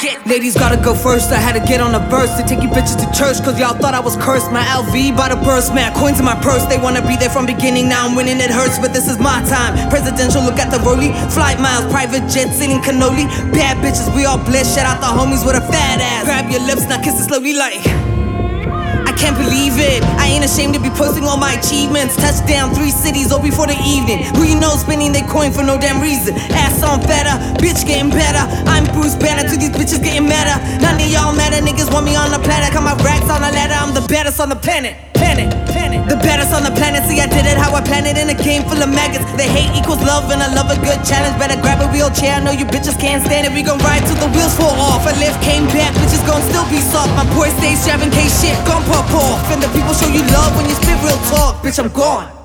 shit. Ladies gotta go first, I had to get on the verse to take you bitches to church, cause y'all thought I was cursed. My LV by the burst, man, coins in my purse. They wanna be there from beginning, now I'm winning, it hurts, but this is my time. Presidential, look at the rollie, flight miles, private jets, eating cannoli. Bad bitches, we all blessed, shout out the homies with a fat ass. Grab your lips, now kiss it slowly like I can't believe it. I ain't ashamed to be posting all my achievements. Touchdown, 3 cities, all before the evening. Who you know spending their coin for no damn reason? Ass on better, bitch getting better. I'm Bruce Banner to these bitches getting madder. None of y'all matter, niggas want me on the planet. Got my racks on the ladder, I'm the baddest on the planet. The baddest on the planet, see I did it how I planned it in a game full of maggots. The hate equals love and I love a good challenge. Better grab a wheelchair, I know you bitches can't stand it. We gon' ride till the wheels fall off. I live, came back, bitches gon' still be soft. My boy stays strapping, case shit gon' pop off. And the people show you love when you spit real talk. Bitch, I'm gone.